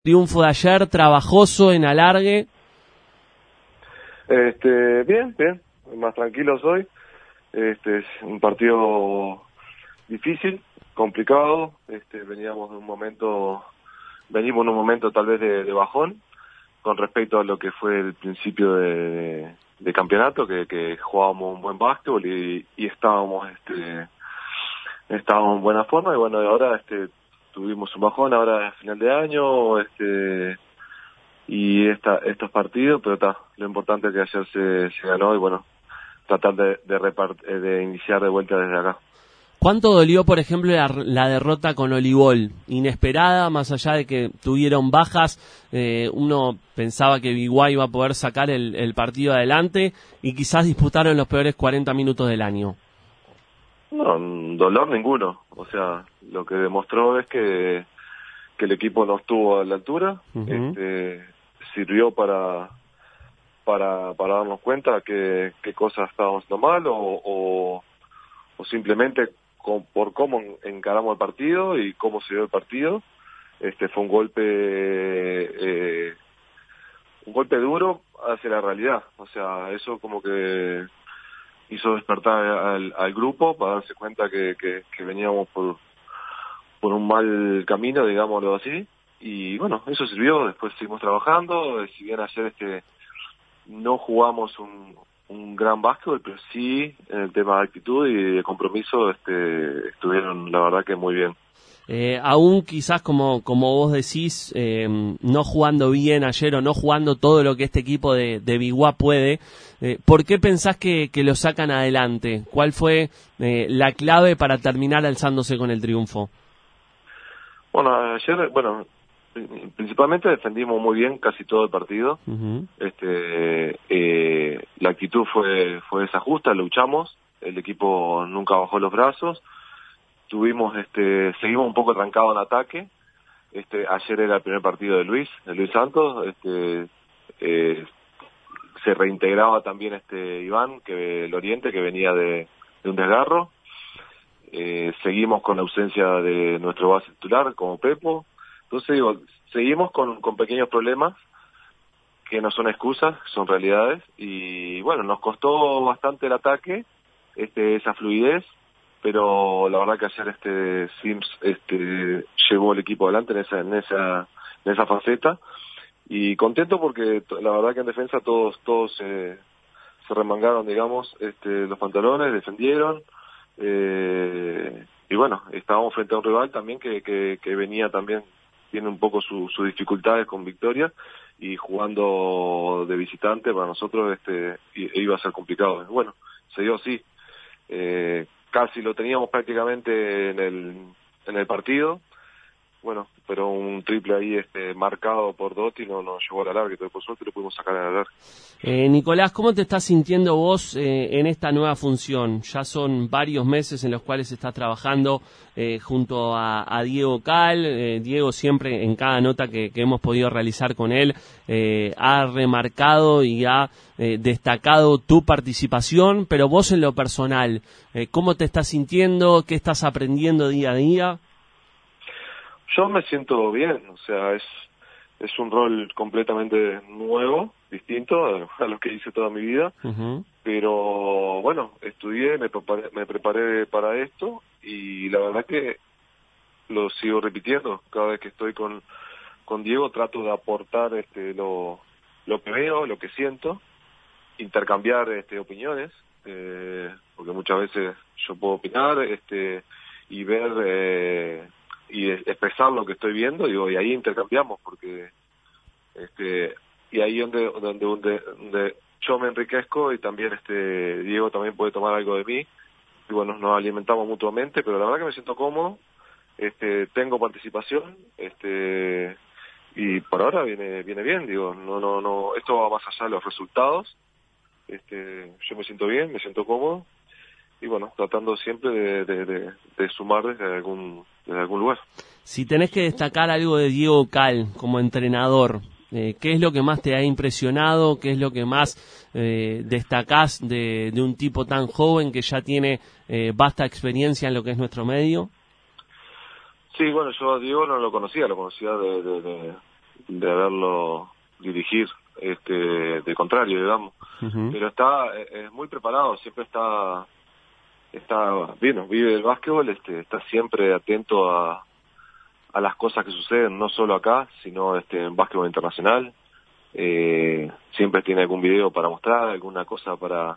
Triunfo de ayer, trabajoso en alargue. Bien, más tranquilos hoy. Es un partido difícil, complicado. Venimos en un momento tal vez de bajón con respecto a lo que fue el principio de campeonato, que jugábamos un buen básquetbol y estábamos en buena forma. Y bueno, ahora tuvimos un bajón ahora a final de año, y estos partidos, pero lo importante es que ayer se ganó y bueno, tratar de iniciar de vuelta desde acá. ¿Cuánto dolió, por ejemplo, la derrota con Olivol? Inesperada, más allá de que tuvieron bajas, uno pensaba que Biguá iba a poder sacar el partido adelante y quizás disputaron los peores 40 minutos del año. No, dolor ninguno. O sea, lo que demostró es que el equipo no estuvo a la altura. Sirvió para darnos cuenta que cosas estábamos haciendo mal o simplemente por cómo encaramos el partido y cómo se dio el partido. Fue un golpe duro hacia la realidad. O sea, eso como que hizo despertar al grupo para darse cuenta que veníamos por un mal camino, digámoslo así. Y bueno, eso sirvió. Después seguimos trabajando. Si bien ayer no jugamos un gran básquetbol, pero sí en el tema de actitud y de compromiso estuvieron, la verdad, que muy bien. Aún quizás como vos decís, no jugando bien ayer o no jugando todo lo que este equipo de Biguá puede, ¿por qué pensás que lo sacan adelante? ¿Cuál fue la clave para terminar alzándose con el triunfo? Bueno, ayer, principalmente defendimos muy bien casi todo el partido. La actitud fue esa justa, luchamos, el equipo nunca bajó los brazos. Seguimos un poco trancados en ataque. Ayer era el primer partido de Luis Santos. Se reintegraba también Iván, el Oriente, que venía de un desgarro. Seguimos con la ausencia de nuestro base titular, como Pepo. Entonces, seguimos con pequeños problemas que no son excusas, son realidades. Y bueno, nos costó bastante el ataque, esa fluidez. Pero la verdad que ayer Sims llevó el equipo adelante en esa faceta, y contento porque la verdad que en defensa todos se remangaron, digamos, los pantalones, defendieron, y bueno, estábamos frente a un rival también que venía también, tiene un poco sus dificultades con Victoria, y jugando de visitante para nosotros iba a ser complicado. Bueno, se dio así. Casi lo teníamos prácticamente en el partido, bueno, pero un triple ahí marcado por Dotti no nos llevó a la larga, y por suerte lo pudimos sacar a la larga. Nicolás, ¿cómo te estás sintiendo vos en esta nueva función? Ya son varios meses en los cuales estás trabajando junto a Diego Cal. Diego siempre en cada nota que hemos podido realizar con él ha remarcado y ha destacado tu participación, pero vos en lo personal, ¿cómo te estás sintiendo? ¿Qué estás aprendiendo día a día? Yo me siento bien, o sea, es un rol completamente nuevo, distinto a lo que hice toda mi vida, pero bueno, estudié, me preparé para esto, y la verdad que lo sigo repitiendo. Cada vez que estoy con Diego trato de aportar lo que veo, lo que siento, intercambiar opiniones, porque muchas veces yo puedo opinar y ver y expresar lo que estoy viendo, y ahí intercambiamos, porque y ahí donde yo me enriquezco, y también Diego también puede tomar algo de mí, y bueno, nos alimentamos mutuamente. Pero la verdad que me siento cómodo, tengo participación, y por ahora viene bien. Digo, no, esto va más allá de los resultados. Yo me siento bien, me siento cómodo, y bueno, tratando siempre de sumar desde algún lugar. Si tenés que destacar algo de Diego Cal como entrenador, ¿qué es lo que más te ha impresionado? ¿Qué es lo que más destacás de un tipo tan joven que ya tiene vasta experiencia en lo que es nuestro medio? Sí, bueno, yo a Diego no lo conocía de haberlo dirigir de contrario, digamos. Pero es muy preparado, siempre está bien, vive el básquetbol, está siempre atento a las cosas que suceden, no solo acá, sino en básquetbol internacional. Siempre tiene algún video para mostrar, alguna cosa para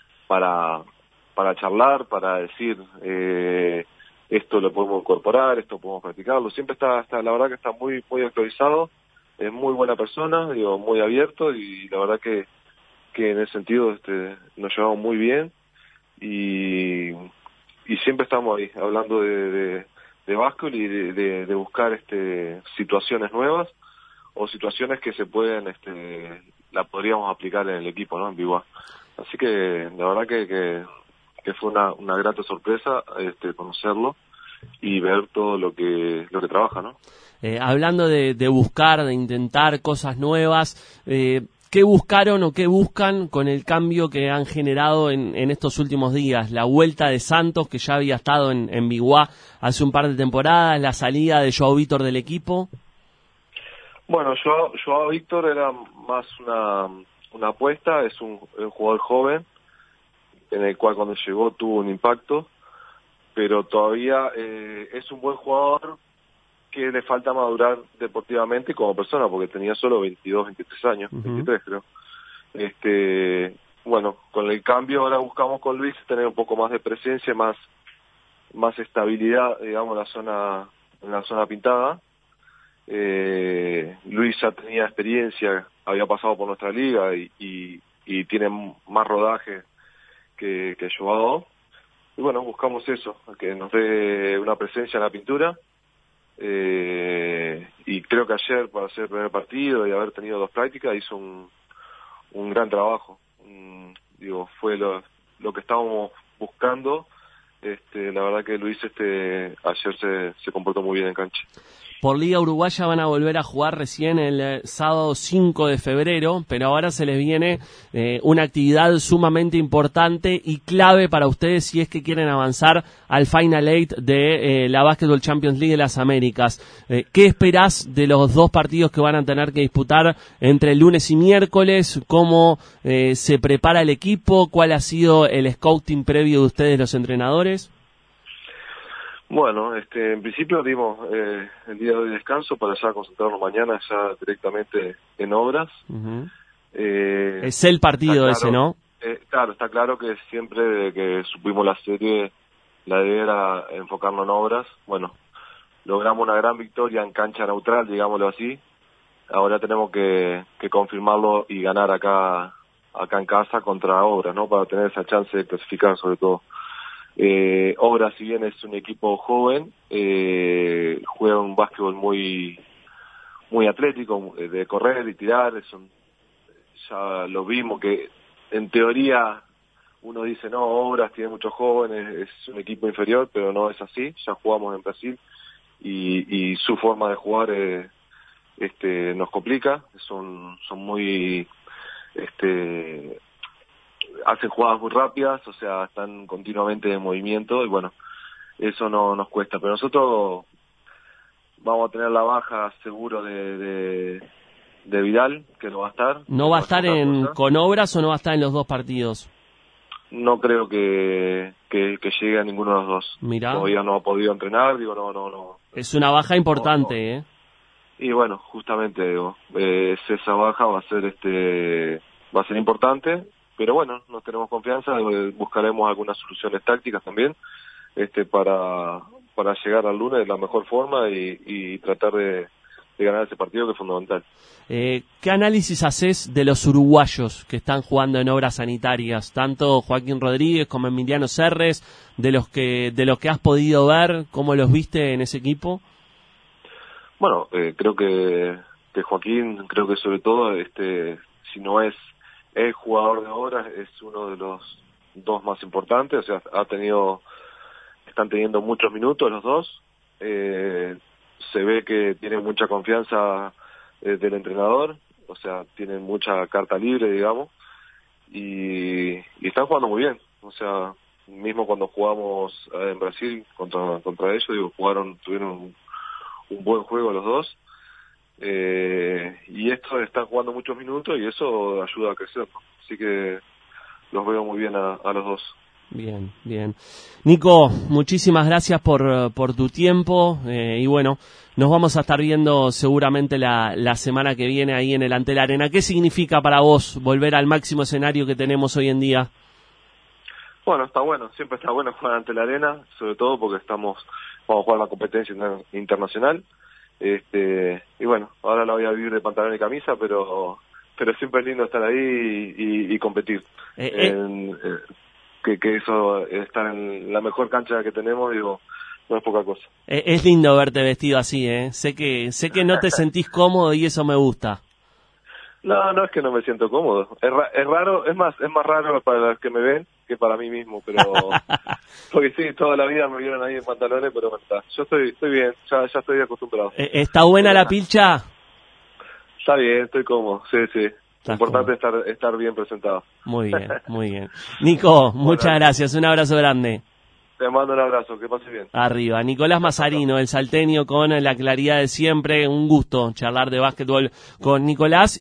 charlar, para decir esto lo podemos incorporar, esto podemos practicarlo. Siempre está la verdad que está muy muy actualizado, es muy buena persona, digo, muy abierto, y la verdad que en ese sentido nos llevamos muy bien, y siempre estamos ahí hablando de básquetbol y de buscar situaciones nuevas o situaciones que se pueden la podríamos aplicar en el equipo, ¿no? En Biguá. Así que la verdad que fue una grata sorpresa conocerlo y ver todo lo que trabaja, ¿no? Hablando de buscar, de intentar cosas nuevas, ¿qué buscaron o qué buscan con el cambio que han generado en estos últimos días? La vuelta de Santos, que ya había estado en Biguá hace un par de temporadas, la salida de Joao Víctor del equipo. Bueno, Joao Víctor era más una apuesta, es un jugador joven, en el cual cuando llegó tuvo un impacto, pero todavía es un buen jugador que le falta madurar deportivamente como persona, porque tenía solo 22, 23 años, 23 creo. Bueno, con el cambio ahora buscamos con Luis tener un poco más de presencia, más estabilidad, digamos, en la zona pintada. Luis ya tenía experiencia, había pasado por nuestra liga y tiene más rodaje que Joao. Y bueno, buscamos eso, que nos dé una presencia en la pintura. Y creo que ayer, para hacer el primer partido y haber tenido 2 prácticas, hizo un gran trabajo. Fue lo que estábamos buscando. La verdad que Luis ayer se comportó muy bien en cancha. Por Liga Uruguaya van a volver a jugar recién el sábado 5 de febrero, pero ahora se les viene una actividad sumamente importante y clave para ustedes si es que quieren avanzar al Final 8 de la Basketball Champions League de las Américas. ¿Qué esperás de los 2 partidos que van a tener que disputar entre lunes y miércoles? ¿Cómo se prepara el equipo? ¿Cuál ha sido el scouting previo de ustedes, los entrenadores? Bueno, en principio dimos el día de hoy descanso para ya concentrarnos mañana ya directamente en obras. Es el partido claro, ese, ¿no? Claro, está claro que siempre desde que supimos la serie, la idea era enfocarnos en obras. Bueno, logramos una gran victoria en cancha neutral, digámoslo así. Ahora tenemos que confirmarlo y ganar acá en casa contra Obras, ¿no? Para tener esa chance de clasificar sobre todo. Obras, si bien es un equipo joven, juega un básquetbol muy atlético, de correr y tirar. Ya lo vimos que en teoría uno dice no, Obras tiene muchos jóvenes, es un equipo inferior, pero no es así. Ya jugamos en Brasil y su forma de jugar nos complica. Son muy hacen jugadas muy rápidas, o sea, están continuamente en movimiento y bueno, eso no nos cuesta. Pero nosotros vamos a tener la baja seguro de Vidal, que no va a estar. ¿No va a estar con Obras o no va a estar en los 2 partidos? No creo que llegue a ninguno de los 2. Mirá. Todavía no ha podido entrenar, no. Es una baja importante, no. Y bueno, justamente esa baja va a ser importante. Pero bueno, nos tenemos confianza, buscaremos algunas soluciones tácticas también para llegar al lunes de la mejor forma y tratar de ganar ese partido, que es fundamental. ¿Qué análisis haces de los uruguayos que están jugando en Obras Sanitarias? Tanto Joaquín Rodríguez como Emiliano Serres, de los que has podido ver, ¿cómo los viste en ese equipo? Bueno, creo que Joaquín, creo que sobre todo, si no es el jugador de Obras, es uno de los 2 más importantes. O sea, están teniendo muchos minutos los 2. Se ve que tienen mucha confianza del entrenador, o sea, tienen mucha carta libre, digamos, y están jugando muy bien. O sea, mismo cuando jugamos en Brasil contra ellos, tuvieron un buen juego los 2. y estos están jugando muchos minutos y eso ayuda a crecer, ¿no? Así que los veo muy bien a los dos. Bien, bien. Nico, muchísimas gracias por tu tiempo y bueno, nos vamos a estar viendo seguramente la semana que viene ahí en el Antel Arena. ¿Qué significa para vos volver al máximo escenario que tenemos hoy en día? Bueno, está bueno, siempre está bueno jugar ante la arena, sobre todo porque vamos a jugar la competencia internacional, y bueno, ahora la voy a vivir de pantalón y camisa, pero siempre es lindo estar ahí y competir. Que eso, estar en la mejor cancha que tenemos, digo, no es poca cosa. Es lindo verte vestido así, Sé que no te sentís cómodo y eso me gusta. No es que no me siento cómodo. Es raro, es más raro para los que me ven que para mí mismo, pero porque sí, toda la vida me vieron ahí en pantalones, pero bueno, yo estoy bien, ya estoy acostumbrado. ¿Está buena la pilcha? Está bien, estoy cómodo, sí. Lo importante es estar bien presentado. Muy bien, muy bien. Nico, muchas gracias, un abrazo grande. Te mando un abrazo, que pases bien. Arriba, Nicolás Mazzarino, el salteño con la claridad de siempre, un gusto charlar de básquetbol con Nicolás.